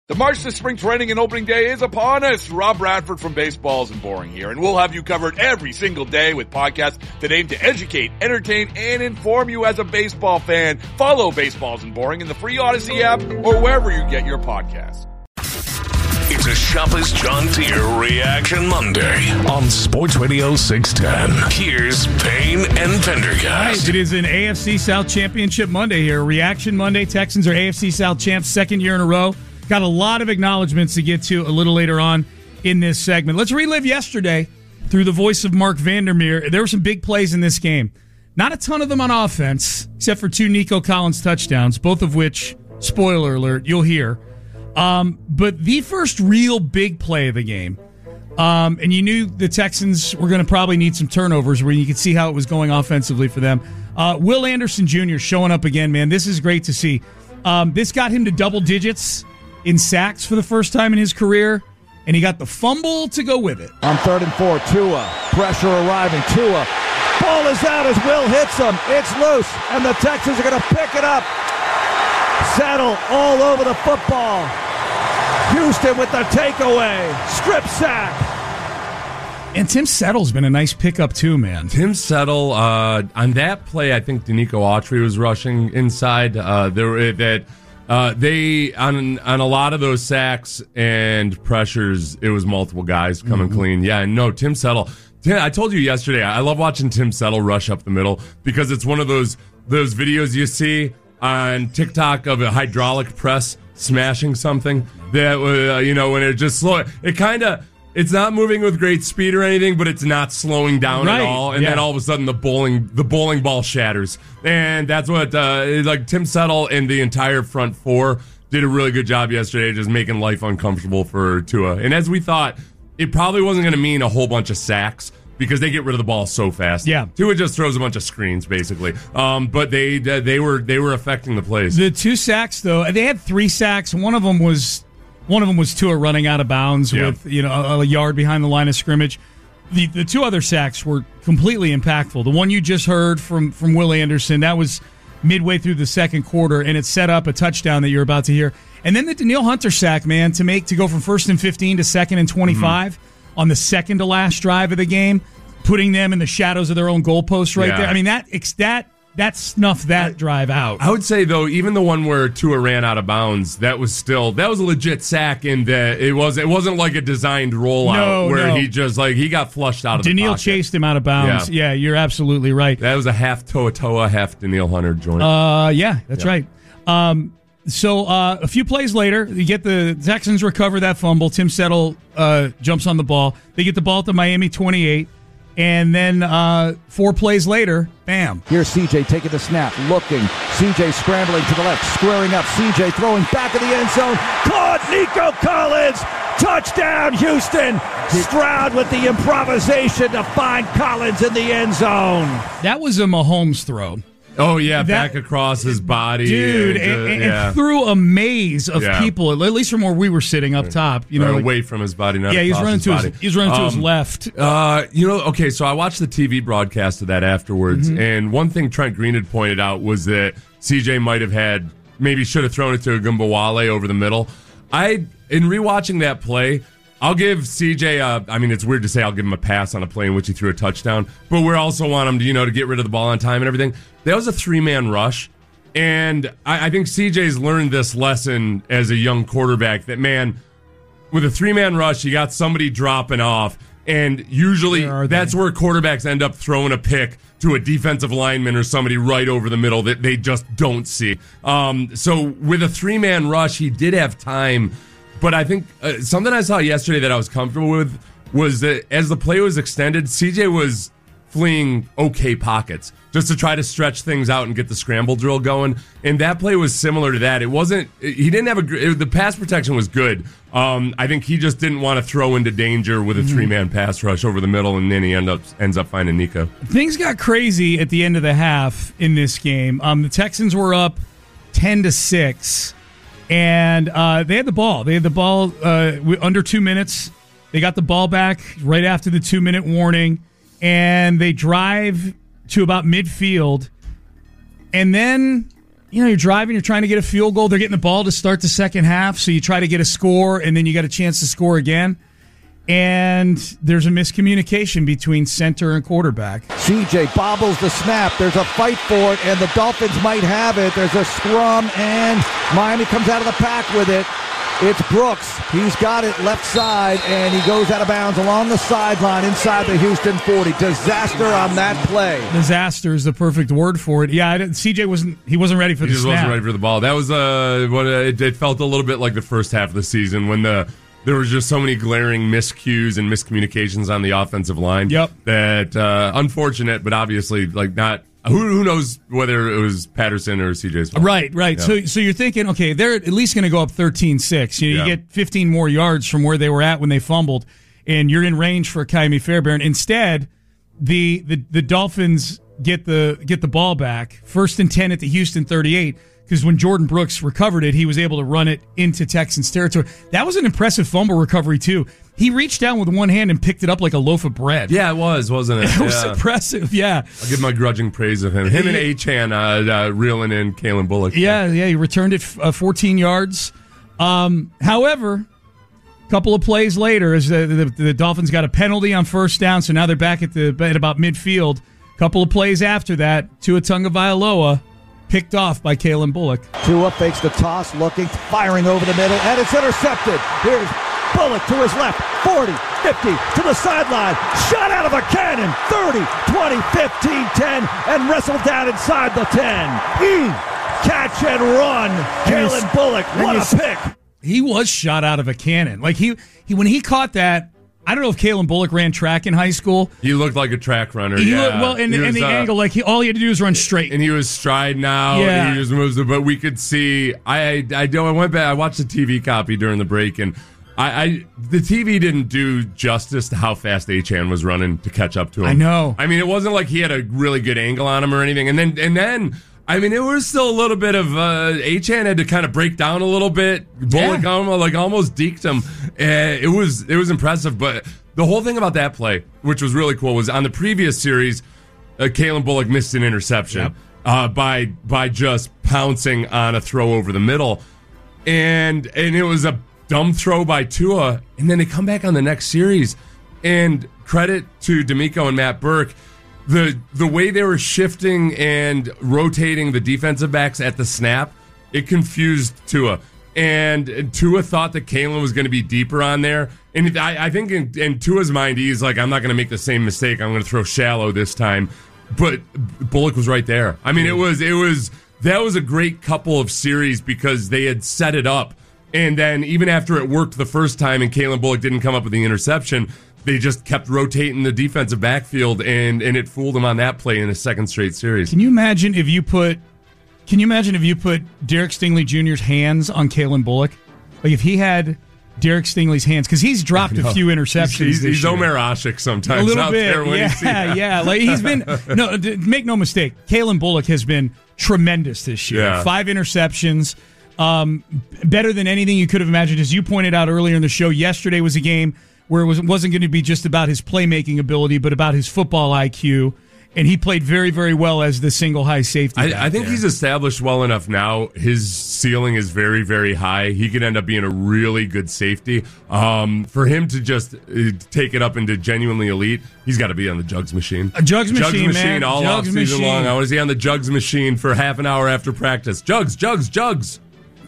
The march to spring training and opening day is upon us. Rob Bradford from Baseballs and Boring here, and we'll have you covered every single day with podcasts that aim to educate, entertain, and inform you as a baseball fan. Follow Baseballs and Boring in the free Odyssey app or wherever you get your podcasts. It's a Shopper's John Deere Reaction Monday on Sports Radio 610. Here's Payne and Pendergast. Right, it is an AFC South Championship Monday here. Reaction Monday. Texans are AFC South champs, second year in a row. Got a lot of acknowledgments to get to a little later on in this segment. Let's relive yesterday through the voice of Mark Vandermeer. There were some big plays in this game. Not a ton of them on offense, except for 2 Nico Collins touchdowns, both of which, spoiler alert, you'll hear. But the first real big play of the game, and you knew the Texans were going to probably need some turnovers where you could see how it was going offensively for them. Will Anderson Jr. showing up again, man. This is great to see. This got him to double digits in sacks for the first time in his career, and he got the fumble to go with it. On 3rd and 4, Tua. Pressure arriving. Tua. Ball is out as Will hits him. It's loose, and the Texans are going to pick it up. Settle all over the football. Houston with the takeaway. Strip sack. And Tim Settle's been a nice pickup too, man. Tim Settle, on that play, I think Danico Autry was rushing inside. They on a lot of those sacks and pressures, it was multiple guys coming clean. Yeah, no, Tim Settle. I told you yesterday, I love watching Tim Settle rush up the middle because it's one of those videos you see on TikTok of a hydraulic press smashing something that when it just slow. It's not moving with great speed or anything, but it's not slowing down at all. And then all of a sudden the bowling ball shatters. And that's what Tim Settle and the entire front four did a really good job yesterday, just making life uncomfortable for Tua. And as we thought, it probably wasn't going to mean a whole bunch of sacks because they get rid of the ball so fast. Yeah, Tua just throws a bunch of screens basically. But they were affecting the plays. The 2 sacks though, they had 3 sacks. One of them was Tua running out of bounds with a yard behind the line of scrimmage. The 2 other sacks were completely impactful. The one you just heard from Will Anderson, that was midway through the second quarter, and it set up a touchdown that you're about to hear. And then the Danielle Hunter sack, man, to go from 1st and 15 to 2nd and 25 on the second to last drive of the game, putting them in the shadows of their own goalposts right there. I mean, that snuffed that drive out. I would say, though, even the one where Tua ran out of bounds, that was a legit sack in that it wasn't like a designed rollout he just he got flushed out of the pocket. Danielle chased him out of bounds. Yeah, you're absolutely right. That was a half Toa, half Danielle Hunter joint. That's right. So a few plays later, you get the Texans recover that fumble. Tim Settle jumps on the ball. They get the ball at the Miami 28. And then 4 plays later, bam. Here's CJ taking the snap, looking. CJ scrambling to the left, squaring up. CJ throwing back of the end zone. Caught Nico Collins. Touchdown, Houston. Stroud with the improvisation to find Collins in the end zone. That was a Mahomes throw. Oh, yeah, back across his body. Dude, and through a maze of people, at least from where we were sitting up top. Away from his body, not he's across running his body. He's running to his left. Okay, so I watched the TV broadcast of that afterwards, and one thing Trent Green had pointed out was that CJ maybe should have thrown it to Agumbawale over the middle. In rewatching that play, I'll give CJ it's weird to say I'll give him a pass on a play in which he threw a touchdown, but we also want him to get rid of the ball on time and everything. That was a 3-man rush, and I think CJ's learned this lesson as a young quarterback that, man, with a 3-man rush, you got somebody dropping off, and usually that's where quarterbacks end up throwing a pick to a defensive lineman or somebody right over the middle that they just don't see. So with a 3-man rush, he did have time. But I think something I saw yesterday that I was comfortable with was that as the play was extended, CJ was fleeing okay pockets just to try to stretch things out and get the scramble drill going. And that play was similar to that. The pass protection was good. I think he just didn't want to throw into danger with a 3-man pass rush over the middle, and then he ends up finding Nico. Things got crazy at the end of the half in this game. The Texans were up 10-6. And they had the ball. They had the ball under 2 minutes. They got the ball back right after the 2-minute warning. And they drive to about midfield. And then you're driving, you're trying to get a field goal. They're getting the ball to start the second half, so you try to get a score, and then you got a chance to score again. And there's a miscommunication between center and quarterback. CJ bobbles the snap. There's a fight for it, and the Dolphins might have it. There's a scrum, and Miami comes out of the pack with it. It's Brooks. He's got it left side, and he goes out of bounds along the sideline inside the Houston 40. Disaster on that play. Disaster is the perfect word for it. Yeah, CJ wasn't ready for the snap. He just wasn't ready for the ball. That was it felt a little bit like the first half of the season when there was just so many glaring miscues and miscommunications on the offensive line. Yep. That unfortunate, but obviously not. Who knows whether it was Patterson or CJ's fault. Right. Yeah. So you're thinking, okay, they're at least going to go up 13-6. You get 15 more yards from where they were at when they fumbled, and you're in range for Kaimi Fairbairn. Instead, the Dolphins get the ball back, 1st and 10 at the Houston 38. Because when Jordan Brooks recovered it, he was able to run it into Texans territory. That was an impressive fumble recovery, too. He reached down with one hand and picked it up like a loaf of bread. Yeah, it was, wasn't it? It was impressive, yeah. I'll give my grudging praise of him. Him and Achane reeling in Kalen Bullock. Yeah, he returned it 14 yards. However, a couple of plays later, as the Dolphins got a penalty on first down, so now they're back at about midfield. A couple of plays after that, Tua Tagovailoa picked off by Kalen Bullock. Tua fakes the toss, looking, firing over the middle, and it's intercepted. Here's Bullock to his left, 40, 50, to the sideline, shot out of a cannon, 30, 20, 15, 10, and wrestled down inside the 10. Catch and run. Kalen Bullock, what a pick. He was shot out of a cannon. Like he when he caught that, I don't know if Kalen Bullock ran track in high school. He looked like a track runner. And the angle, like all he had to do was run straight. And he was striding out. Yeah. And he was moving, but we could see. I went back. I watched the TV copy during the break, and the TV didn't do justice to how fast Achane was running to catch up to him. I know. I mean, it wasn't like he had a really good angle on him or anything. And then. I mean, it was still a little bit of Achane had to kind of break down a little bit. Bullock almost deked him. It was impressive, but the whole thing about that play, which was really cool, was on the previous series, Kalen Bullock missed an interception by just pouncing on a throw over the middle, and it was a dumb throw by Tua, and then they come back on the next series, and credit to D'Amico and Matt Burke. The way they were shifting and rotating the defensive backs at the snap, it confused Tua. And Tua thought that Kalen was going to be deeper on there. And I think in Tua's mind, he's like, I'm not going to make the same mistake. I'm going to throw shallow this time. But Bullock was right there. I mean, that was a great couple of series because they had set it up. And then even after it worked the first time and Kalen Bullock didn't come up with the interception, they just kept rotating the defensive backfield, and it fooled them on that play in a second straight series. Can you imagine if you put Derek Stingley Jr.'s hands on Kalen Bullock? Like if he had Derek Stingley's hands, because he's dropped a few interceptions. He's Omer Ashik sometimes. A little out bit, there when yeah. Like he's been. No, make no mistake. Kalen Bullock has been tremendous this year. Yeah. 5 interceptions. Better than anything you could have imagined. As you pointed out earlier in the show, yesterday was a game where it wasn't going to be just about his playmaking ability, but about his football IQ. And he played very, very well as the single high safety. I think he's established well enough now. His ceiling is very, very high. He could end up being a really good safety. For him to just take it up into genuinely elite, he's got to be on the Jugs machine. A Jugs machine, man. All off season long. I want to see on the Jugs machine for half an hour after practice. Jugs. Jugs.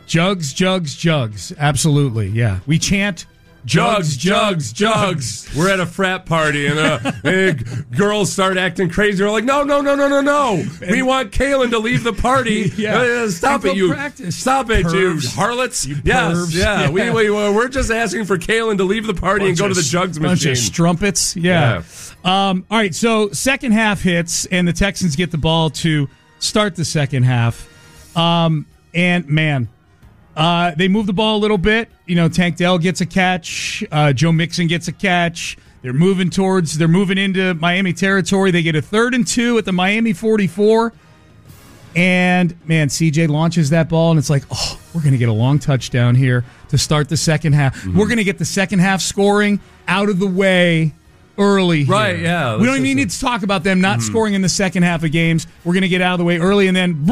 Absolutely, yeah. We chant Jugs. We're at a frat party and girls start acting crazy. We're like, no. We want Kalen to leave the party. Stop it, you. Practice. Stop it, Pervs. you harlots. You yes, pervs. yeah. We're just asking for Kalen to leave the party and go to the Jugs machine. Bunch of strumpets. Yeah. All right, so second half hits, and the Texans get the ball to start the second half. And, man, they move the ball a little bit. You know, Tank Dell gets a catch. Joe Mixon gets a catch. They're moving into Miami territory. They get a 3rd and 2 at the Miami 44. And, man, CJ launches that ball, and it's like, oh, we're going to get a long touchdown here to start the second half. Mm-hmm. We're going to get the second half scoring out of the way early here. Right, yeah. We don't even need to talk about them not scoring in the second half of games. We're going to get out of the way early, and then, bloop,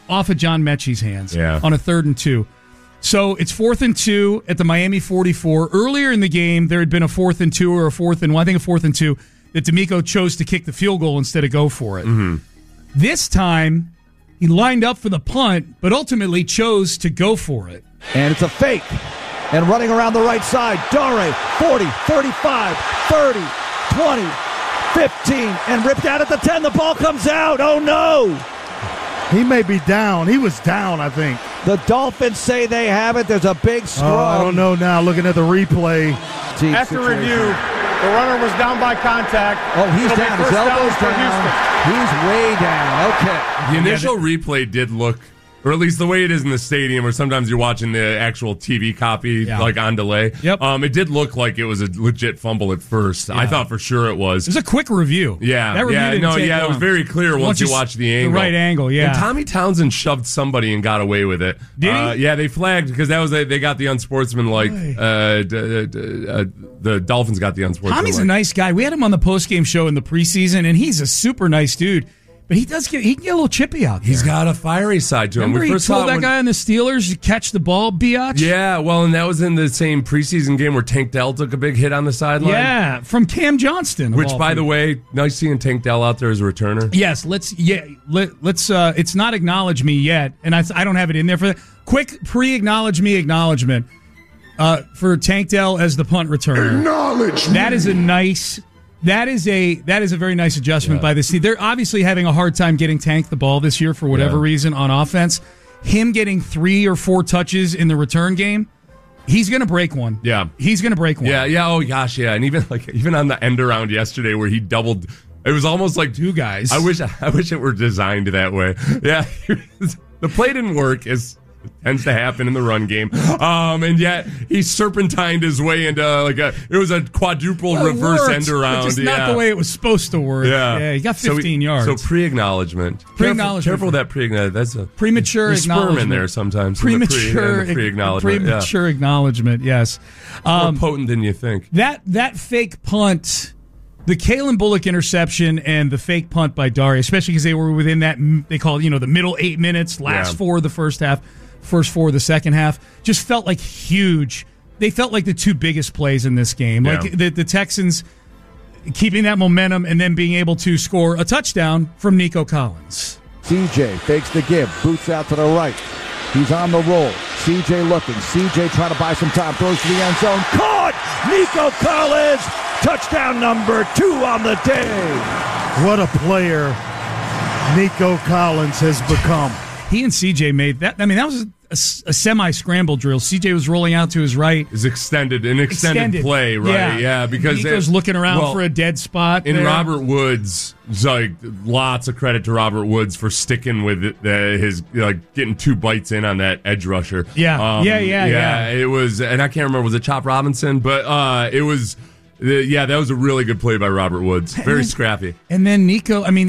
off of John Mechie's hands Yeah. on a 3rd and 2. So it's 4th and 2 at the Miami 44. Earlier in the game, there had been a 4th and 2 or a 4th and 1, I think a 4th and 2, that D'Amico chose to kick the field goal instead of go for it. Mm-hmm. This time, he lined up for the punt, but ultimately chose to go for it. And it's a fake. And running around the right side, Dare, 40, 35, 30, 20, 15, and ripped out at the 10. The ball comes out. Oh, no. He may be down. He was down, I think. The Dolphins say they have it. There's a big scrum. I don't know now, looking at the replay. After review, the runner was down by contact. Oh, he's It'll be down. His first elbow's for down. Houston. He's way down. Okay. The initial replay did look, or at least the way it is in the stadium, or sometimes you're watching the actual TV copy, like on delay. Yep. It did look like it was a legit fumble at first. I thought for sure it was. It was a quick review. Yeah, That review didn't take it long. was very clear once you watch the angle. The right angle, yeah. And Tommy Townsend shoved somebody and got away with it. Did he? Yeah, they flagged because that was they got the unsportsmanlike. The Dolphins got the unsportsmanlike. Tommy's a nice guy. We had him on the postgame show in the preseason, and he's a super nice dude. But he can get a little chippy out there. He's got a fiery side to him. Remember he told that guy on the Steelers to catch the ball, biatch? Yeah, well, and that was in the same preseason game where Tank Dell took a big hit on the sideline. Yeah, from Cam Johnston. Which, by the way, nice seeing Tank Dell out there as a returner. Yes, let's. It's not acknowledge me yet, and I don't have it in there for that. Quick pre-acknowledge me acknowledgement for Tank Dell as the punt returner. Acknowledge me. That is a nice. That is a very nice adjustment by the team. They're obviously having a hard time getting Tank the ball this year for whatever reason on offense. Him getting 3 or 4 touches in the return game, he's going to break one. Yeah, he's going to break one. Yeah. Oh gosh, yeah. And even on the end around yesterday where he doubled, it was almost like 2 guys. I wish it were designed that way. Yeah, the play didn't work as tends to happen in the run game. And yet he serpentined his way into it was a quadruple reverse end around. Just not the way it was supposed to work. Yeah, he got 15 yards. So pre-acknowledgement. Careful with that pre-acknowledgement. That's a premature there's acknowledgement. sperm in there sometimes. Premature pre-acknowledgement. Premature acknowledgement. Yes, more potent than you think. That fake punt. The Kalen Bullock interception and the fake punt by Dare, especially because they were within that, they call it, the middle 8 minutes, last 4 of the first half, first 4 of the second half, just felt like huge. They felt like the 2 biggest plays in this game. Yeah. Like the Texans keeping that momentum and then being able to score a touchdown from Nico Collins. CJ fakes the give, boots out to the right. He's on the roll. CJ looking. CJ trying to buy some time. Throws to the end zone. Caught! Nico Collins! Touchdown number 2 on the day. What a player Nico Collins has become. He and CJ made that. I mean, that was a semi-scramble drill. CJ was rolling out to his right. Is extended play, right? Yeah, because Nico's looking around for a dead spot. In Robert Woods, lots of credit to Robert Woods for sticking with his getting 2 bites in on that edge rusher. Yeah. It was, and I can't remember, was it Chop Robinson? But it was. Yeah, that was a really good play by Robert Woods. Very scrappy. And then Nico and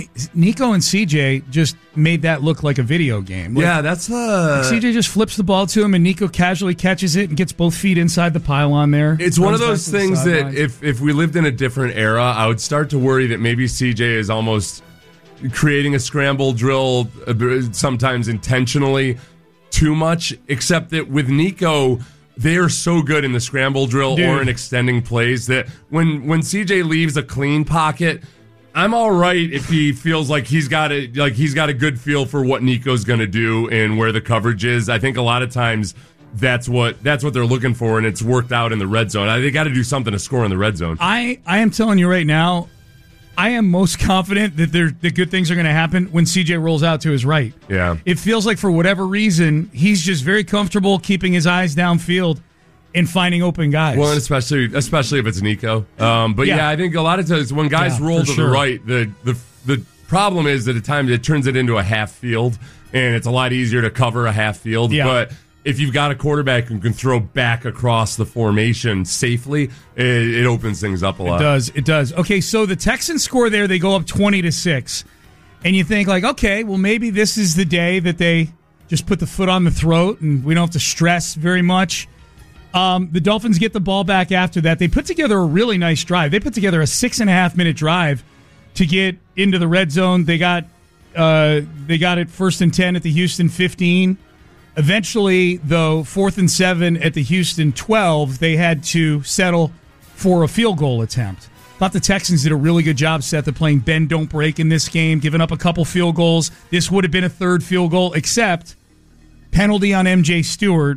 CJ just made that look like a video game. That's CJ just flips the ball to him, and Nico casually catches it and gets both feet inside the pylon there. It's one of those things that if we lived in a different era, I would start to worry that maybe CJ is almost creating a scramble drill, sometimes intentionally, too much, except that with Nico, they are so good in the scramble drill or in extending plays that when CJ leaves a clean pocket, I'm all right if he feels like he's got a good feel for what Nico's going to do and where the coverage is. I think a lot of times that's what they're looking for, and it's worked out in the red zone. They got to do something to score in the red zone. I am telling you right now, I am most confident that the good things are going to happen when CJ rolls out to his right. Yeah. It feels like for whatever reason, he's just very comfortable keeping his eyes downfield and finding open guys. Well, and especially if it's Nico. But I think a lot of times when guys roll to the right, the problem is that at times it turns it into a half field, and it's a lot easier to cover a half field. Yeah. But if you've got a quarterback who can throw back across the formation safely, it opens things up a lot. It does. Okay, so the Texans score there. They go up 20-6. And you think, okay, well, maybe this is the day that they just put the foot on the throat and we don't have to stress very much. The Dolphins get the ball back after that. They put together a really nice drive. They put together a 6.5-minute drive to get into the red zone. They got They got it 1st and 10 at the Houston 15. Eventually, though, 4th and 7 at the Houston 12, they had to settle for a field goal attempt. Thought the Texans did a really good job, Seth, of playing bend, don't break in this game, giving up a couple field goals. This would have been a third field goal, except penalty on MJ Stewart.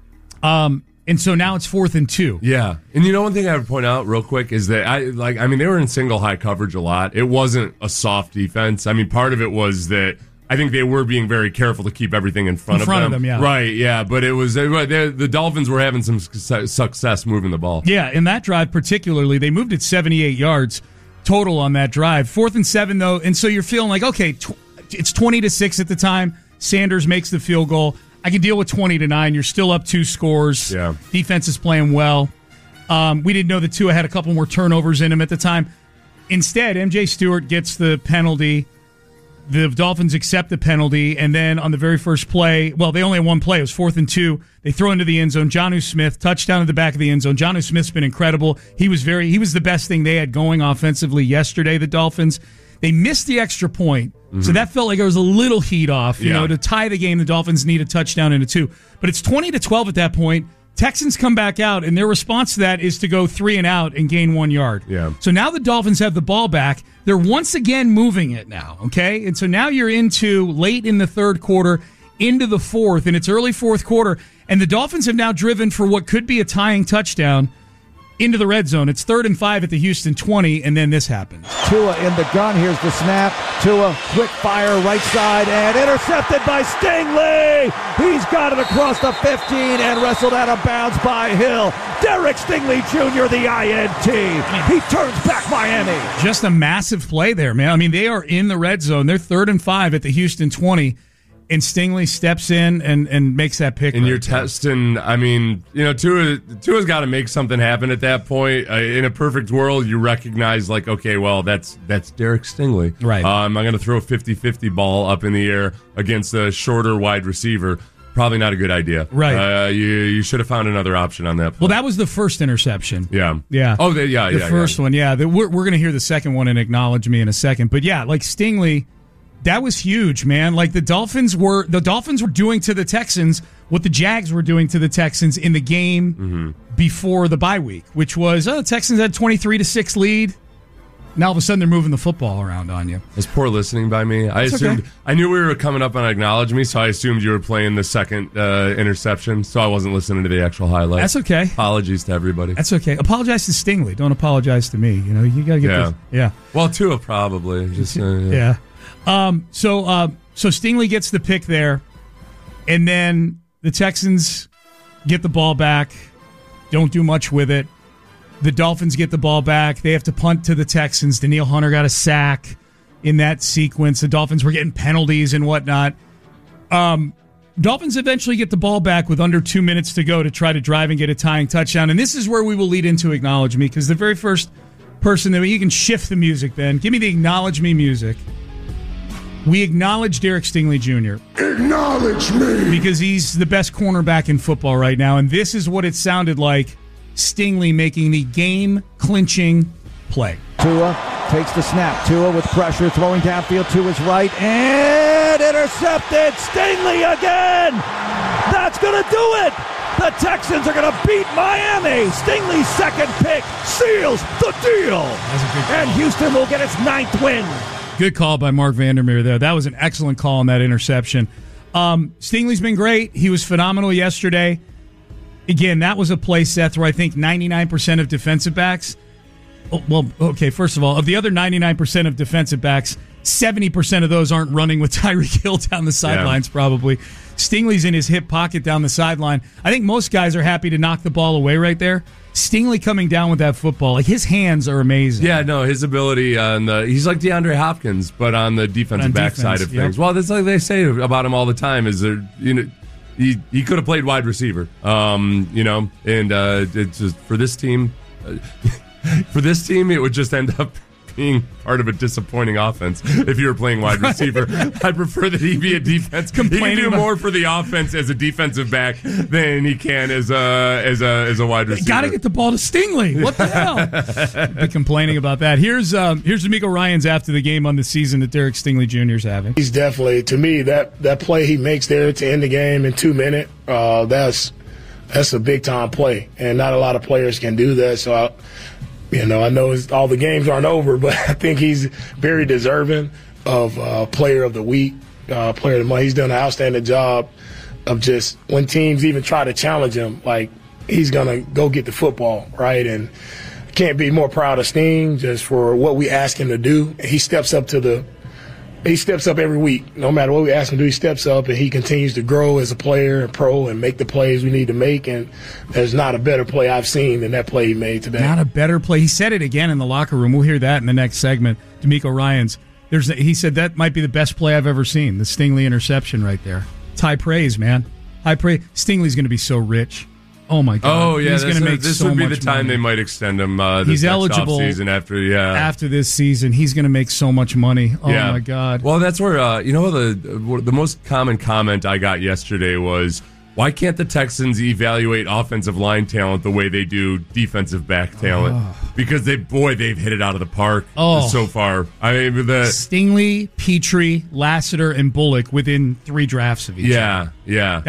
And so now it's 4th and 2. Yeah. And you know, one thing I would point out real quick is that they were in single high coverage a lot. It wasn't a soft defense. I mean, part of it was that I think they were being very careful to keep everything in front of them. Yeah. Right, yeah. But it was the Dolphins were having some success moving the ball. Yeah, in that drive particularly, they moved it 78 yards total on that drive. 4th and 7, though, and so you're feeling like, okay, it's 20-6 at the time. Sanders makes the field goal. I can deal with 20-9. You're still up 2 scores. Yeah. Defense is playing well. We didn't know that Tua had a couple more turnovers in him at the time. Instead, MJ Stewart gets the penalty. The Dolphins accept the penalty, and then on the very first play, well, they only had one play. It was 4th and 2. They throw into the end zone. Jonnu Smith, touchdown at the back of the end zone. Jonnu Smith's been incredible. He was the best thing they had going offensively yesterday, the Dolphins. They missed the extra point, so that felt like there was a little heat off. You know, to tie the game, the Dolphins need a touchdown and a 2. But it's 20-12 at that point. Texans come back out, and their response to that is to go 3 and out and gain 1 yard. Yeah. So now the Dolphins have the ball back. They're once again moving it now, okay? And so now you're into late in the third quarter, into the fourth, and it's early fourth quarter, and the Dolphins have now driven for what could be a tying touchdown into the red zone. It's 3rd and 5 at the Houston 20, and then this happens. Tua in the gun. Here's the snap. Tua, quick fire, right side, and intercepted by Stingley. He's got it across the 15 and wrestled out of bounds by Hill. Derek Stingley Jr., the INT. He turns back Miami. Just a massive play there, man. I mean, they are in the red zone. They're 3rd and 5 at the Houston 20. And Stingley steps in and makes that pick. And you're testing, I mean, you know, Tua's got to make something happen at that point. In a perfect world, you recognize, like, okay, well, that's Derek Stingley. Right. I'm going to throw a 50-50 ball up in the air against a shorter wide receiver. Probably not a good idea. Right. You should have found another option on that play. Well, that was the first interception. Yeah. Yeah. Oh, the first one, yeah. We're going to hear the second one and acknowledge me in a second. But, yeah, like Stingley... That was huge, man. Like the Dolphins were doing to the Texans what the Jags were doing to the Texans in the game before the bye week, which was the Texans had 23-6 lead. Now all of a sudden they're moving the football around on you. That's poor listening by me. I assumed okay. I knew we were coming up on Acknowledge Me, so I assumed you were playing the second interception, so I wasn't listening to the actual highlight. That's okay. Apologies to everybody. That's okay. Apologize to Stingley. Don't apologize to me. You know, you got to get this. Yeah. Well, Tua probably. Just yeah. So Stingley gets the pick there, and then the Texans get the ball back, don't do much with it. The Dolphins get the ball back. They have to punt to the Texans. Danielle Hunter got a sack in that sequence. The Dolphins were getting penalties and whatnot. Dolphins eventually get the ball back with under 2 minutes to go to try to drive and get a tying touchdown. And this is where we will lead into Acknowledge Me, because the very first person that you can shift the music, Ben. Give me the Acknowledge Me music. We acknowledge Derek Stingley Jr. Acknowledge me! Because he's the best cornerback in football right now, and this is what it sounded like, Stingley making the game-clinching play. Tua takes the snap. Tua with pressure, throwing downfield to his right, and intercepted! Stingley again! That's going to do it! The Texans are going to beat Miami! Stingley's second pick seals the deal! And Houston will get its 9th win! Good call by Mark Vandermeer there. That was an excellent call on that interception. Stingley's been great. He was phenomenal yesterday. Again, that was a play, Seth, where I think 99% of defensive backs... first of all, of the other 99% of defensive backs, 70% of those aren't running with Tyreek Hill down the sidelines, probably. Stingley's in his hip pocket down the sideline. I think most guys are happy to knock the ball away right there. Stingley coming down with that football, like his hands are amazing. Yeah, no, his ability he's like DeAndre Hopkins, but on the defensive back side of things. Well, that's like they say about him all the time. Is there, he could have played wide receiver, and it's just for this team, it would just end up being part of a disappointing offense. If you were playing wide receiver, I prefer that he be a defense. He can do more for the offense as a defensive back than he can as a wide receiver. Got to get the ball to Stingley. What the hell? Be complaining about that. Here's DeMeco Ryans after the game on the season that Derek Stingley Jr. is having. He's definitely, to me, that play he makes there to end the game in 2 minutes, that's a big-time play, and not a lot of players can do that. So, I know all the games aren't over, but I think he's very deserving of Player of the Week, Player of the Month. He's done an outstanding job of just when teams even try to challenge him, like he's going to go get the football, right? And can't be more proud of Sting just for what we ask him to do. He steps up every week. No matter what we ask him to do, he steps up, and he continues to grow as a player and pro and make the plays we need to make. And there's not a better play I've seen than that play he made today. Not a better play. He said it again in the locker room. We'll hear that in the next segment. DeMeco Ryans. He said that might be the best play I've ever seen, the Stingley interception right there. It's high praise, man. High praise. Stingley's going to be so rich. Oh, my God. Oh, yeah. He's going to make this so would be much the time money. they might extend him He's eligible offseason after this season. He's going to make so much money. Oh, my God. Well, that's where, the most common comment I got yesterday was, why can't the Texans evaluate offensive line talent the way they do defensive back talent? Because they've hit it out of the park so far. I mean, Stingley, Petrie, Lassiter, and Bullock within 3 drafts of each other. Yeah.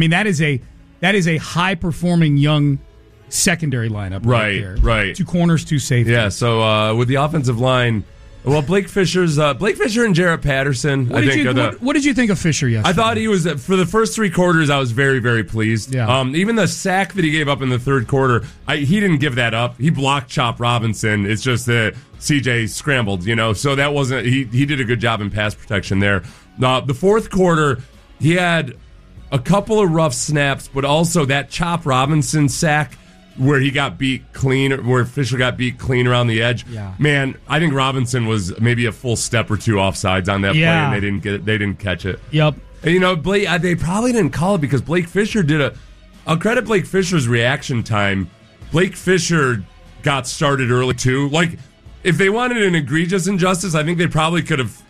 That is a high performing young secondary lineup right there. Right. 2 corners, 2 safeties. Yeah, so with the offensive line, well, Blake Fisher and Jarrett Patterson. What did you think of Fisher yesterday? I thought he was, for the first 3 quarters, I was very, very pleased. Yeah. Even the sack that he gave up in the third quarter, he didn't give that up. He blocked Chop Robinson. It's just that CJ scrambled, so that wasn't, he did a good job in pass protection there. The fourth quarter, he had a couple of rough snaps, but also that Chop Robinson sack where he got beat clean, where Fisher got beat clean around the edge. Yeah. Man, I think Robinson was maybe a full step or 2 offsides on that play, and they didn't catch it. Yep. And, Blake, they probably didn't call it because Blake Fisher I'll credit Blake Fisher's reaction time. Blake Fisher got started early too. Like, if they wanted an egregious injustice, I think they probably could have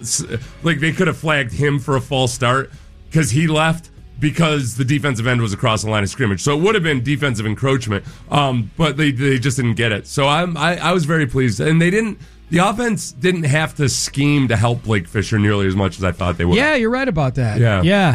flagged him for a false start because he left because the defensive end was across the line of scrimmage. So it would have been defensive encroachment, but they just didn't get it. So I was very pleased. And the offense didn't have to scheme to help Blake Fisher nearly as much as I thought they would. Yeah, you're right about that. Yeah.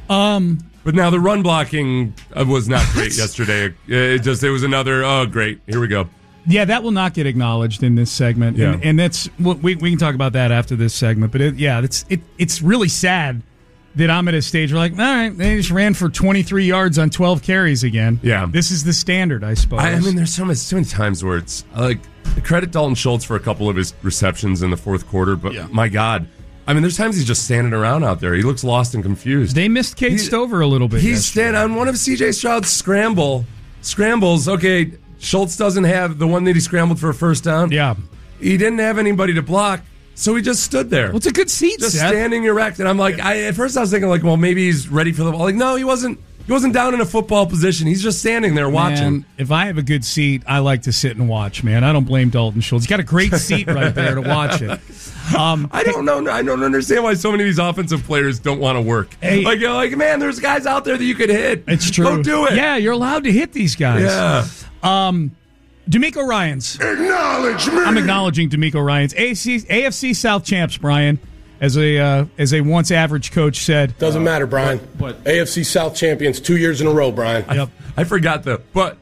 But now the run blocking was not great yesterday. It was another, great, here we go. Yeah, that will not get acknowledged in this segment. Yeah. And that's we can talk about that after this segment. But it's really sad that I'm at a stage where, like, all right, they just ran for 23 yards on 12 carries again. Yeah. This is the standard, I suppose. I mean, there's so many times where it's like, credit Dalton Schultz for a couple of his receptions in the fourth quarter, but my God. I mean, there's times he's just standing around out there. He looks lost and confused. They missed Cade Stover a little bit. He's standing on one of C.J. Stroud's scrambles. Okay, Schultz doesn't have the one that he scrambled for a first down. Yeah. He didn't have anybody to block. So he just stood there. Well, it's a good seat, just Seth. Standing erect. And I'm like, at first I was thinking, like, well, maybe he's ready for the ball. Like, no, he wasn't down in a football position. He's just standing there watching. Man, if I have a good seat, I like to sit and watch, man. I don't blame Dalton Schultz. He's got a great seat right there to watch it. I don't know. I don't understand why so many of these offensive players don't want to work. Hey, like, man, there's guys out there that you could hit. It's true. Go do it. Yeah, you're allowed to hit these guys. Yeah. DeMeco Ryans. Acknowledge me. I'm acknowledging DeMeco Ryans. AFC South champs, Brian, as a once average coach said. Doesn't matter, Brian. But AFC South champions 2 years in a row, Brian. Yep. I forgot the but.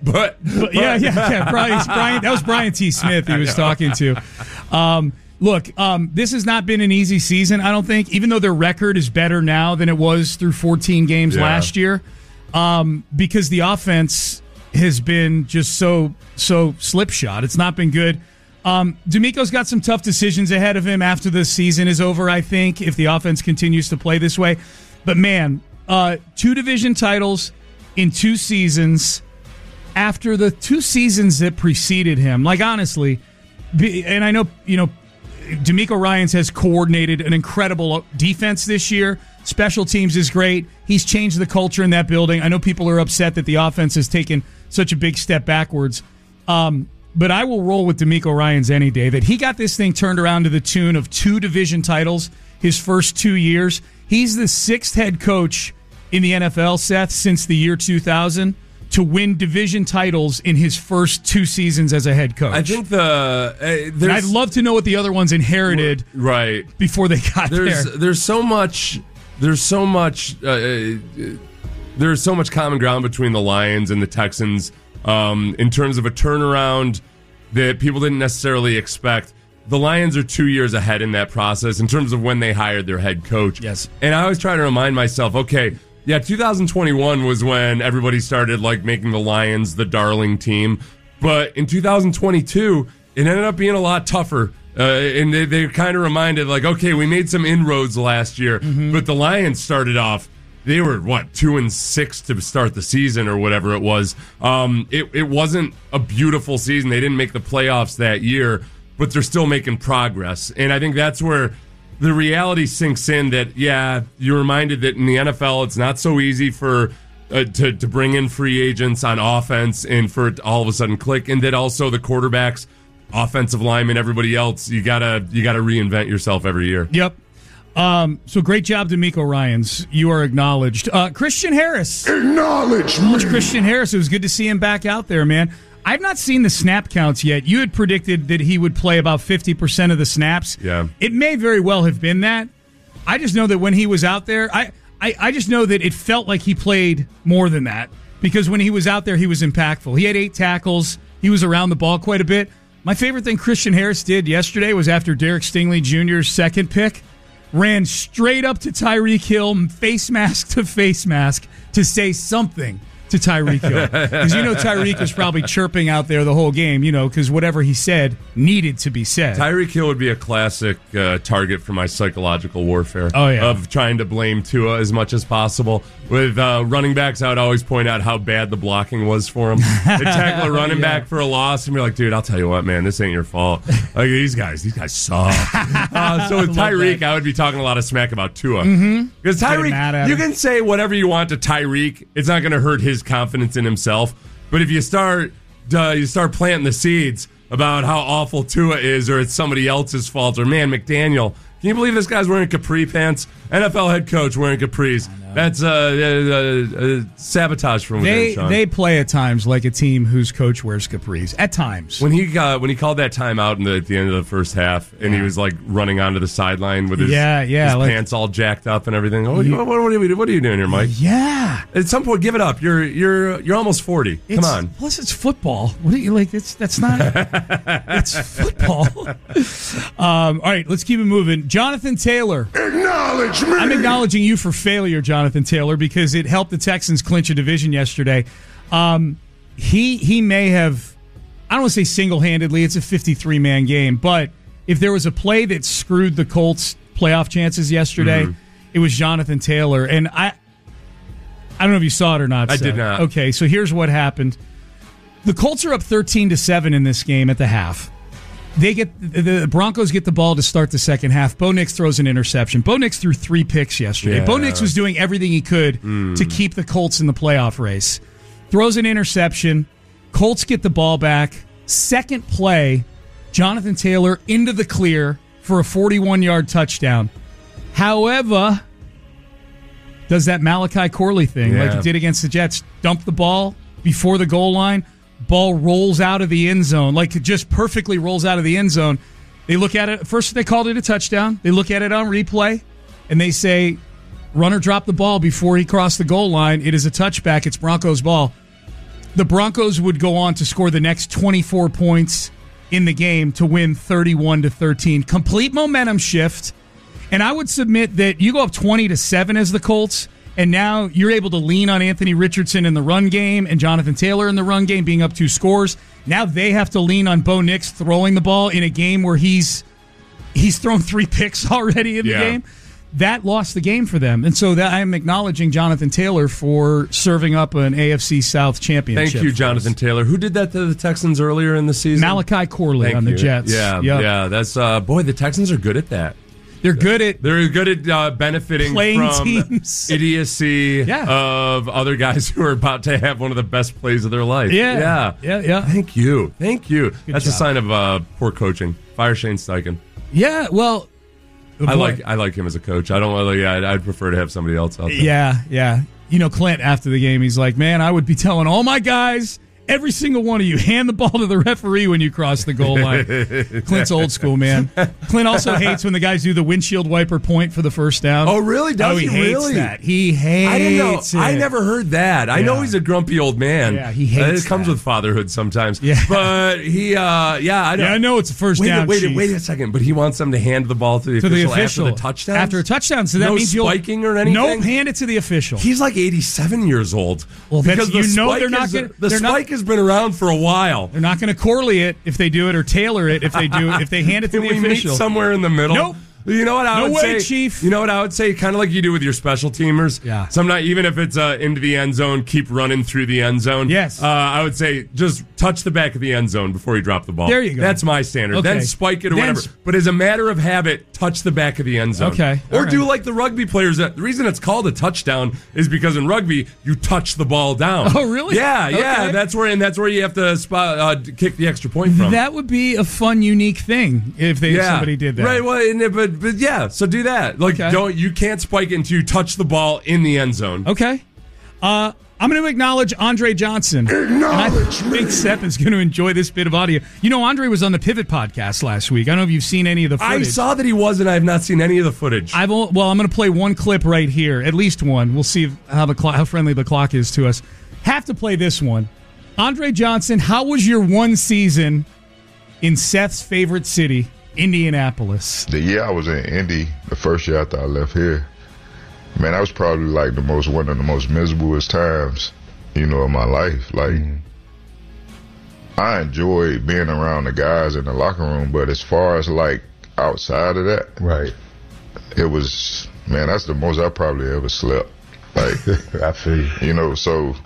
Yeah. Brian, that was Brian T. Smith he was talking to. Look, this has not been an easy season, I don't think, even though their record is better now than it was through 14 games last year, because the offense has been just so slipshod. It's not been good. DeMeco's got some tough decisions ahead of him after the season is over, I think, if the offense continues to play this way. But, man, 2 division titles in 2 seasons after the 2 seasons that preceded him. Like, honestly, and I know, DeMeco Ryans has coordinated an incredible defense this year. Special teams is great. He's changed the culture in that building. I know people are upset that the offense has taken such a big step backwards. but I will roll with DeMeco Ryans any day. That he got this thing turned around to the tune of 2 division titles his first 2 years. He's the 6th head coach in the NFL, Seth, since the year 2000 to win division titles in his first 2 seasons as a head coach. I think I'd love to know what the other ones inherited before they got there. There's so much common ground between the Lions and the Texans in terms of a turnaround that people didn't necessarily expect. The Lions are 2 years ahead in that process in terms of when they hired their head coach. Yes. And I always try to remind myself, okay, yeah, 2021 was when everybody started making the Lions the darling team. But in 2022, it ended up being a lot tougher. And they kind of reminded, okay, we made some inroads last year, but the Lions started off, they were, 2-6 to start the season or whatever it was. It wasn't a beautiful season. They didn't make the playoffs that year, but they're still making progress. And I think that's where the reality sinks in that, you're reminded that in the NFL, it's not so easy for to bring in free agents on offense and for it to all of a sudden click, and that also the quarterbacks, offensive linemen, everybody else, you gotta reinvent yourself every year. Yep. So great job, DeMeco Ryans. You are acknowledged. Christian Harris. Acknowledge me. Christian Harris. It was good to see him back out there, man. I've not seen the snap counts yet. You had predicted that he would play about 50% of the snaps. Yeah. It may very well have been that. I just know that when he was out there, I just know that it felt like he played more than that, because when he was out there, he was impactful. He had 8 tackles. He was around the ball quite a bit. My favorite thing Christian Harris did yesterday was after Derek Stingley Jr.'s second pick, ran straight up to Tyreek Hill, face mask to say something to Tyreek Hill. Because Tyreek was probably chirping out there the whole game, because whatever he said needed to be said. Tyreek Hill would be a classic target for my psychological warfare of trying to blame Tua as much as possible. With running backs, I would always point out how bad the blocking was for him. They'd tackle a running back for a loss and be like, dude, I'll tell you what, man, this ain't your fault. These guys suck. So with Tyreek, I would be talking a lot of smack about Tua. Because Tyreek, you can say whatever you want to Tyreek. It's not going to hurt his confidence in himself. But if you start planting the seeds about how awful Tua is, or it's somebody else's fault, or man, McDaniel, can you believe this guy's wearing capri pants? NFL head coach wearing capris. That's sabotage from within, Sean. They play at times like a team whose coach wears capris. At times. When he called that timeout at the end of the first half, and he was running onto the sideline with his pants all jacked up and everything. What are you doing here, Mike? Yeah. At some point, give it up. You're almost 40. Come on. Plus, it's football. What are you like? That's not. It's football. All right, let's keep it moving. Jonathan Taylor. Acknowledge me. I'm acknowledging you for failure, Jonathan Taylor, because it helped the Texans clinch a division yesterday. He may have, I don't want to say single-handedly, it's a 53-man game, but if there was a play that screwed the Colts' playoff chances yesterday, it was Jonathan Taylor. And I don't know if you saw it or not. I did not. Okay, so here's what happened. The Colts are up 13-7 in this game at the half. The Broncos get the ball to start the second half. Bo Nix throws an interception. Bo Nix threw 3 picks yesterday. Yeah. Bo Nix was doing everything he could to keep the Colts in the playoff race. Throws an interception. Colts get the ball back. Second play, Jonathan Taylor into the clear for a 41-yard touchdown. However, does that Malachi Corley thing like he did against the Jets. Dump the ball before the goal line. Ball rolls out of the end zone, just perfectly rolls out of the end zone. They look at it. First, they called it a touchdown. They look at it on replay, and they say, runner dropped the ball before he crossed the goal line. It is a touchback. It's Broncos ball. The Broncos would go on to score the next 24 points in the game to win 31-13. Complete momentum shift. And I would submit that you go up 20-7 as the Colts, and now you're able to lean on Anthony Richardson in the run game and Jonathan Taylor in the run game, being up 2 scores. Now they have to lean on Bo Nix throwing the ball in a game where he's thrown 3 picks already in the game. That lost the game for them. And so I'm acknowledging Jonathan Taylor for serving up an AFC South championship. Thank you, Jonathan Taylor. Who did that to the Texans earlier in the season? Malachi Corley on the Jets. Yeah. That's the Texans are good at that. They're good at benefiting playing from teams. idiocy of other guys who are about to have one of the best plays of their life. Yeah. Thank you. Good That's job. a sign of poor coaching. Fire Shane Steichen. Yeah, well, I like him as a coach. I don't really. I'd prefer to have somebody else out there. Yeah. You know, Clint, after the game, he's like, man, I would be telling all my guys, every single one of you, hand the ball to the referee when you cross the goal line. Clint's old school, man. Clint also hates when the guys do the windshield wiper point for the first down. Oh, really? Does he really? hates that. He hates I didn't know. it. I never heard that. I know he's a grumpy old man. Yeah, he hates it. comes that. with fatherhood sometimes. Yeah. But he, I know. I know it's a first down. Wait a second. But he wants them to hand the ball to the official after the touchdown? After a touchdown. So that no means spiking or anything? Nope, hand it to the official. He's like 87 years old. Well, because they're not going to. The spike has been around for a while. They're not going to Corley it if they do it, or tailor it if they do it. If they hand it to the we official, meet somewhere in the middle. Nope. You know what I would say, Chief. You know what I would say, kind of like you do with your special teamers. Yeah. Sometimes, even if it's into the end zone, keep running through the end zone. Yes. I would say just touch the back of the end zone before you drop the ball. There you go. That's my standard. Okay. Then spike it or whatever. But as a matter of habit, touch the back of the end zone. Okay. Or do like the rugby players. The reason it's called a touchdown is because in rugby you touch the ball down. Oh, really? Yeah. Okay. That's where you have to kick the extra point from. That would be a fun, unique thing if somebody did that. Right. Well, but yeah. So do that. Like, you can't spike it until you touch the ball in the end zone. Okay. I'm going to acknowledge Andre Johnson. Acknowledge I think Seth is going to enjoy this bit of audio. You know, Andre was on the Pivot podcast last week. I don't know if you've seen any of the footage. I saw that he was, and I have not seen any of the footage. I'm going to play one clip right here, at least one. We'll see how friendly the clock is to us. Have to play this one. Andre Johnson, how was your one season in Seth's favorite city, Indianapolis? The year I was in Indy, the first year after I left here, man, that was probably like one of the most miserablest times, of my life. Like, I enjoyed being around the guys in the locker room, but as far as like outside of that, Right. it was, man, that's the most I probably ever slept. Like, I feel you. So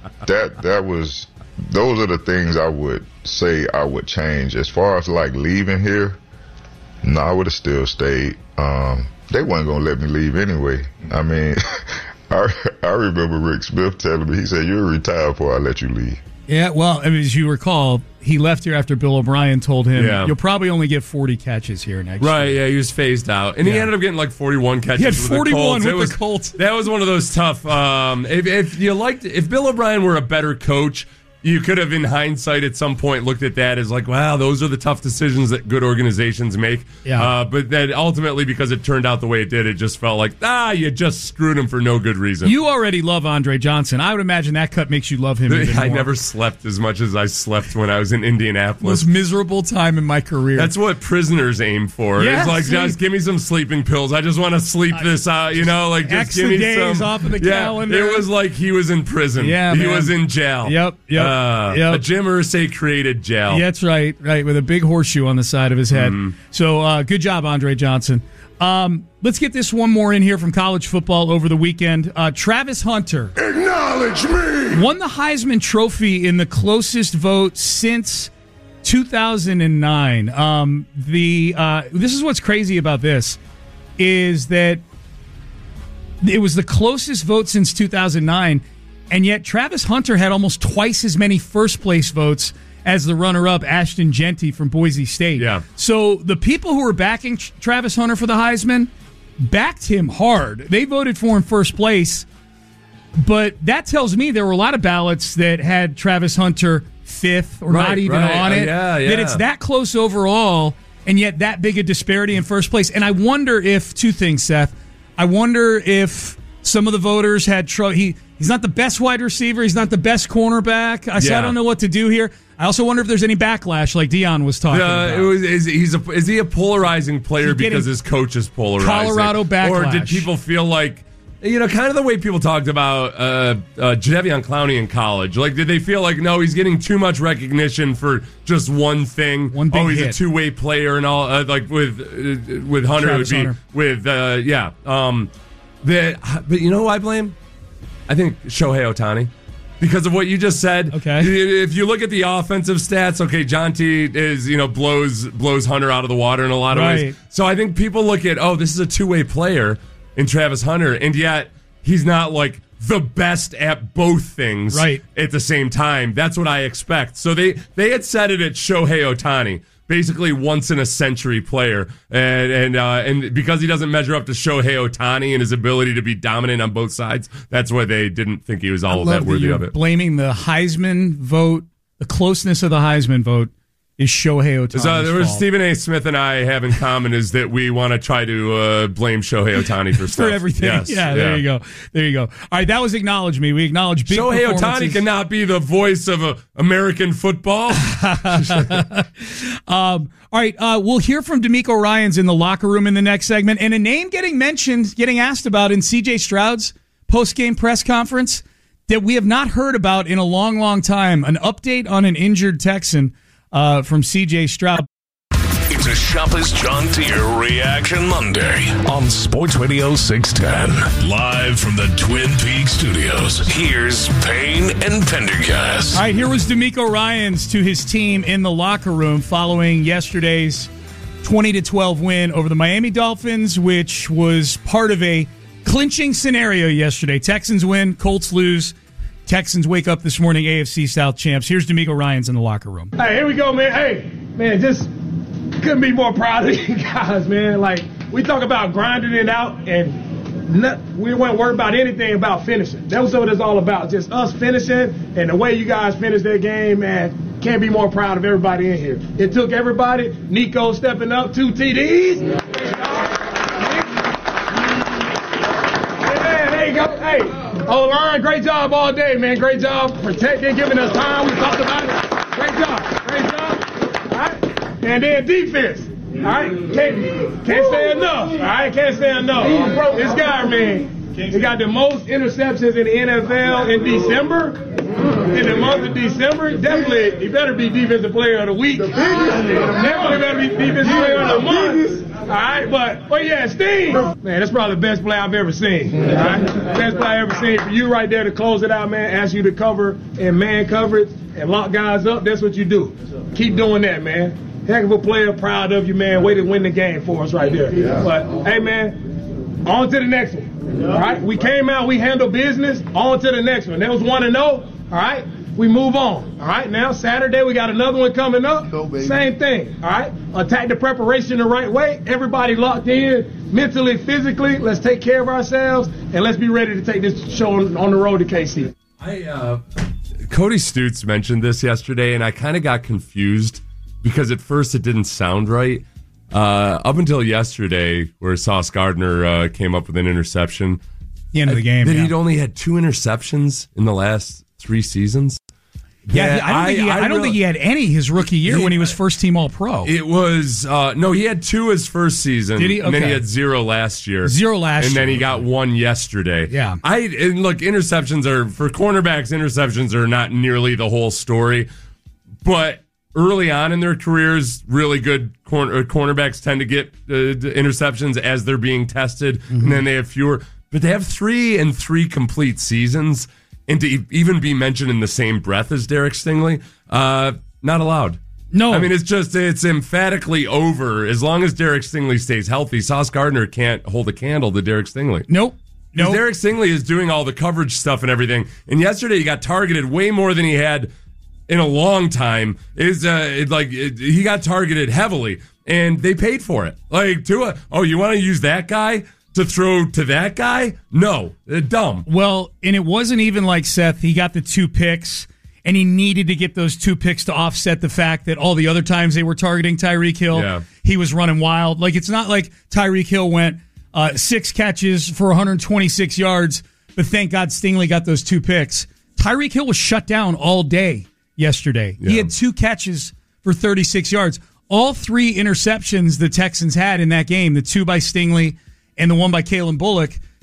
those are the things I would say I would change. As far as like leaving here, no, I would have still stayed. They wasn't going to let me leave anyway. I mean, I remember Rick Smith telling me, he said, you'll retire before I let you leave. Yeah, well, as you recall, he left here after Bill O'Brien told him, you'll probably only get 40 catches here next year. Right, yeah, he was phased out. And he ended up getting like 41 catches. He had with 41 the Colts. with the Colts. That was one of those tough. If Bill O'Brien were a better coach, you could have, in hindsight, at some point looked at that as like, wow, those are the tough decisions that good organizations make. Yeah. But then ultimately, because it turned out the way it did, it just felt like, you just screwed him for no good reason. You already love Andre Johnson. I would imagine that cut makes you love him even I more. never slept as much as I slept when I was in Indianapolis. Most miserable time in my career. That's what prisoners aim for. Yeah, it's like, sleep. just give me some sleeping pills. I just want to sleep this out, just X give me days some. off of the calendar. It was like he was in prison. Yeah, he man. was in jail. Yep. A Jim Irsay created jail. Yeah, that's right, with a big horseshoe on the side of his head. So good job, Andre Johnson. Let's get this one more in here from college football over the weekend. Travis Hunter. Acknowledge me. Won the Heisman Trophy in the closest vote since 2009. This is what's crazy about this, is that it was the closest vote since 2009, and yet Travis Hunter had almost twice as many first-place votes as the runner-up, Ashton Genty from Boise State. Yeah. So the people who were backing Travis Hunter for the Heisman backed him hard. They voted for him first place, but that tells me there were a lot of ballots that had Travis Hunter fifth or not even on it. Yeah. That it's that close overall, and yet that big a disparity in first place. And I wonder if, two things, Seth. I wonder if some of the voters had trouble. He's not the best wide receiver. He's not the best cornerback. I don't know what to do here. I also wonder if there's any backlash, like Dion was talking about. Is he a polarizing player because his coach is polarizing? Colorado backlash. Or did people feel like, kind of the way people talked about Jadeveon Clowney in college? Like, did they feel like, no, he's getting too much recognition for just one thing? One big he's hit. a two-way player and all. Like with Hunter, Travis it would be Hunter. with but you know who I blame? I think Shohei Ohtani. because of what you just said. Okay. If you look at the offensive stats, okay, John T is, blows Hunter out of the water in a lot of ways. So I think people look at, this is a two-way player in Travis Hunter, and yet he's not like the best at both things at the same time. That's what I expect. So they had said it at Shohei Ohtani, basically once in a century player, and because he doesn't measure up to Shohei Ohtani and his ability to be dominant on both sides, that's why they didn't think he was all that worthy of it. Blaming the Heisman vote, the closeness of the Heisman vote, is Shohei Ohtani's fault. Stephen A. Smith and I have in common is that we want to try to blame Shohei Ohtani for stuff. For everything. Yes. There you go. All right, that was Acknowledge Me. We acknowledge big Shohei Ohtani cannot be the voice of American football. All right, we'll hear from D'Amico Ryans in the locker room in the next segment, and a name getting asked about in C.J. Stroud's post-game press conference that we have not heard about in a long, long time. An update on an injured Texan from C.J. Stroud. It's a Shopper's John Deere Reaction Monday on Sports Radio 610. Live from the Twin Peaks studios, here's Payne and Pendergast. All right, here was D'Amico Ryans to his team in the locker room following yesterday's 20-12 win over the Miami Dolphins, which was part of a clinching scenario yesterday. Texans win, Colts lose. Texans wake up this morning AFC South champs. Here's D'Amico Ryans in the locker room. Hey, here we go, man. Hey, man, just couldn't be more proud of you guys, man. Like, we talk about grinding it out, and we weren't worried about anything about finishing. That was what it's all about, just us finishing, and the way you guys finished that game, man, can't be more proud of everybody in here. It took everybody. Nico stepping up, 2 TDs. Yeah, there you go. Hey, O-line, great job all day, man. Great job protecting, giving us time. We talked about it. Great job. All right. And then defense. All right. Can't say enough. All right. Can't say enough. This guy, man, he got the most interceptions in the NFL in December. In the month of December, definitely, he better be Defensive Player of the Week. Definitely better be Defensive Player of the Month. All right, but yeah, Steve, man, that's probably the best play I've ever seen. All right, best play I've ever seen. For you right there to close it out, man, ask you to cover in man coverage and lock guys up. That's what you do. Keep doing that, man. Heck of a player, proud of you, man. Way to win the game for us right there. But hey, man, on to the next one. All right, we came out, we handled business. On to the next one. That was 1-0. All right. We move on. All right, now Saturday we got another one coming up. Same thing. All right, attack the preparation the right way. Everybody locked in, mentally, physically. Let's take care of ourselves and let's be ready to take this show on the road to KC. Cody Stutes mentioned this yesterday, and I kind of got confused because at first it didn't sound right. Up until yesterday, where Sauce Gardner came up with an interception. The end of the game. That he'd only had 2 interceptions in the last 3 seasons. Yeah, I don't think he had any his rookie year when he was first-team All-Pro. It was no, he had 2 his first season. Did he? Okay. And then he had 0 last year. 0 last year. And then he got 1 yesterday. Yeah. And look, interceptions are, for cornerbacks, interceptions are not nearly the whole story. But early on in their careers, really good cornerbacks tend to get interceptions as they're being tested, and then they have fewer. But they have 3 and 3 complete seasons. And to even be mentioned in the same breath as Derek Stingley, not allowed. No. I mean, it's emphatically over. As long as Derek Stingley stays healthy, Sauce Gardner can't hold a candle to Derek Stingley. Nope. Derek Stingley is doing all the coverage stuff and everything. And yesterday he got targeted way more than he had in a long time. He got targeted heavily, and they paid for it. You want to use that guy to throw to that guy? No, dumb. Well, and it wasn't even like Seth. He got the 2 picks, and he needed to get those 2 picks to offset the fact that all the other times they were targeting Tyreek Hill, he was running wild. It's not like Tyreek Hill went 6 catches for 126 yards, but thank God Stingley got those 2 picks. Tyreek Hill was shut down all day yesterday. Yeah. He had 2 catches for 36 yards. All 3 interceptions the Texans had in that game, the 2 by Stingley and the 1 by Kalen Bullock,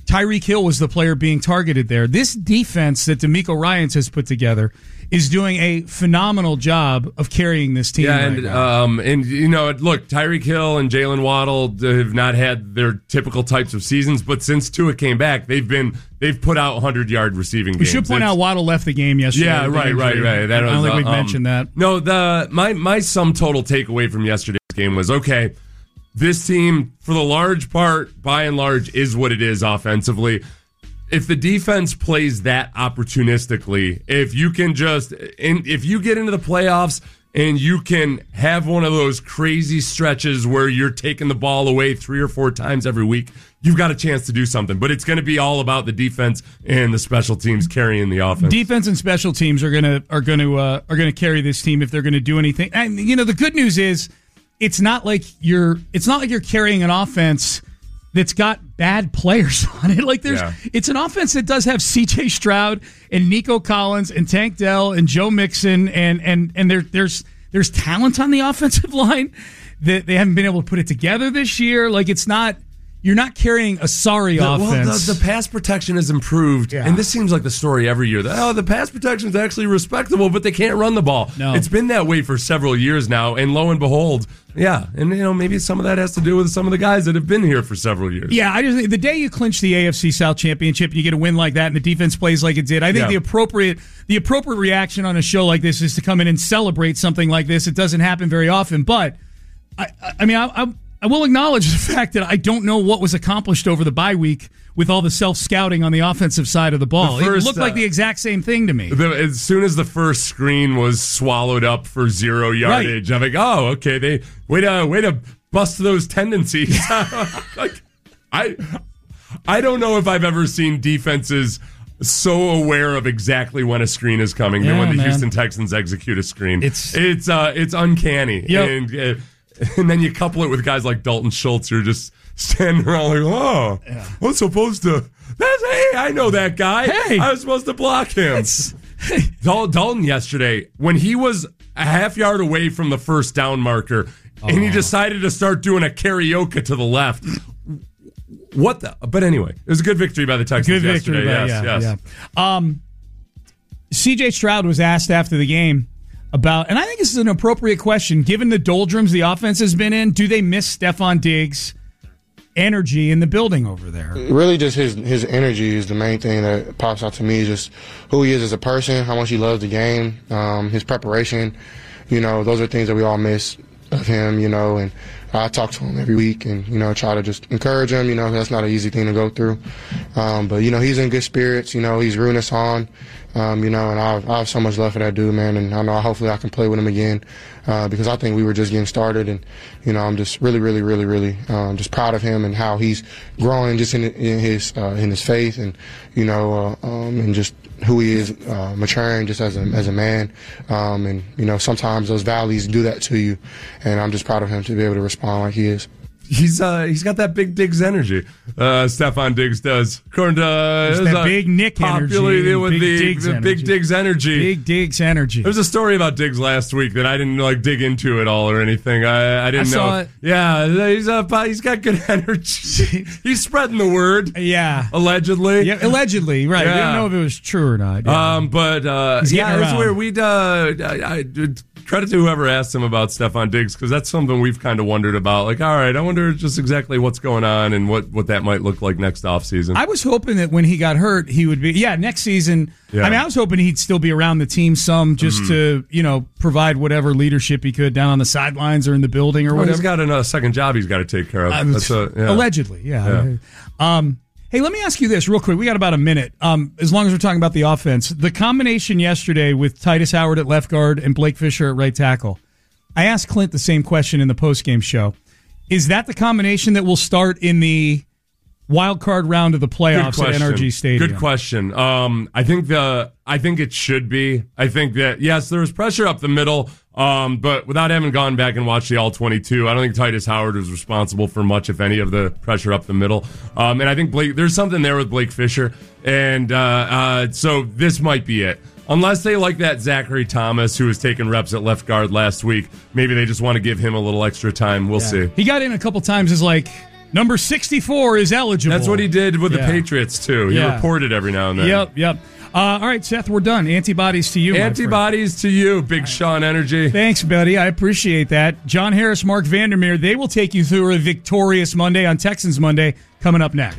Tyreek Hill was the player being targeted there. This defense that DeMeco Ryans has put together is doing a phenomenal job of carrying this team. Yeah, now. and you know, look, Tyreek Hill and Jalen Waddle have not had their typical types of seasons, but since Tua came back, they've put out 100-yard receiving games. We should point out Waddle left the game yesterday. Yeah, right. I don't think we've mentioned that. No, my sum total takeaway from yesterday's game was, okay, this team, for the large part, by and large, is what it is offensively. If the defense plays that opportunistically, if you get into the playoffs and you can have one of those crazy stretches where you're taking the ball away 3 or 4 times every week, you've got a chance to do something. But it's going to be all about the defense and the special teams carrying the offense. Defense and special teams are going to carry this team if they're going to do anything. And you know, the good news is it's not like you're carrying an offense that's got bad players on it. Like it's an offense that does have C.J. Stroud and Nico Collins and Tank Dell and Joe Mixon and there's talent on the offensive line that they haven't been able to put it together this year. Like you're not carrying a sorry offense. Well, the pass protection has improved, and this seems like the story every year. The pass protection is actually respectable, but they can't run the ball. No. It's been that way for several years now, and lo and behold, and you know, maybe some of that has to do with some of the guys that have been here for several years. Yeah, I just think the day you clinch the AFC South Championship and you get a win like that, and the defense plays like it did, I think the appropriate reaction on a show like this is to come in and celebrate something like this. It doesn't happen very often, but I will acknowledge the fact that I don't know what was accomplished over the bye week with all the self-scouting on the offensive side of the ball. It looked like the exact same thing to me. As soon as the first screen was swallowed up for 0 yardage, I'm like, oh, okay, they way to bust those tendencies. Like, I don't know if I've ever seen defenses so aware of exactly when a screen is coming than when the Houston Texans execute a screen. It's uncanny. Yep. And then you couple it with guys like Dalton Schultz who are just standing around like, what's supposed to... I know that guy. Hey. I was supposed to block him. Dalton yesterday, when he was a half yard away from the first down marker, and he decided to start doing a karaoke to the left. What the... But anyway, it was a good victory by the Texans yesterday. Yes. C.J. Stroud was asked after the game about, and I think this is an appropriate question, given the doldrums the offense has been in, do they miss Stefon Diggs' energy in the building over there? Really just his energy is the main thing that pops out to me, just who he is as a person, how much he loves the game, his preparation. You know, those are things that we all miss of him, you know, and I talk to him every week and, you know, try to just encourage him. You know, that's not an easy thing to go through. But, you know, he's in good spirits. You know, he's rooting us on. You know, and I have so much love for that dude, man. And I know hopefully I can play with him again because I think we were just getting started. And, you know, I'm just really just proud of him and how he's growing just in his faith and, you know, and just who he is maturing just as a man. And, you know, sometimes those valleys do that to you. And I'm just proud of him to be able to respond like he is. He's got that big Diggs energy. Stefon Diggs does. According to that big Nick energy, with big Diggs energy. Big Diggs energy. There's a story about Diggs last week that I didn't dig into at all or anything. I didn't know. Saw it. Yeah, he's got good energy. He's spreading the word. Yeah, allegedly. Yeah, allegedly. Right. Yeah. We don't know if it was true or not. Yeah. It's weird. Credit to whoever asked him about Stefon Diggs, because that's something we've kind of wondered about. Like, all right, I wonder just exactly what's going on and what that might look like next offseason. I was hoping that when he got hurt, he would be, next season. Yeah. I mean, I was hoping he'd still be around the team some just to, you know, provide whatever leadership he could down on the sidelines or in the building or whatever. He's got a second job he's got to take care of. Allegedly, yeah. Hey, let me ask you this real quick. We got about a minute. As long as we're talking about the offense, the combination yesterday with Titus Howard at left guard and Blake Fisher at right tackle. I asked Clint the same question in the postgame show. Is that the combination that will start in the wild card round of the playoffs at NRG Stadium? Good question. I think it should be. I think that yes, there was pressure up the middle. But without having gone back and watched the All-22, I don't think Titus Howard was responsible for much, if any, of the pressure up the middle. And I think there's something there with Blake Fisher. And so this might be it. Unless they like that Zachary Thomas, who was taking reps at left guard last week. Maybe they just want to give him a little extra time. We'll see. He got in a couple times as like Number 64 is eligible. That's what he did with the Patriots, too. He reported every now and then. Yep. All right, Seth, we're done. Antibodies to you, Antibodies to you, Big Sean Energy. Thanks, buddy. I appreciate that. John Harris, Mark Vandermeer, they will take you through a victorious Monday on Texans Monday coming up next.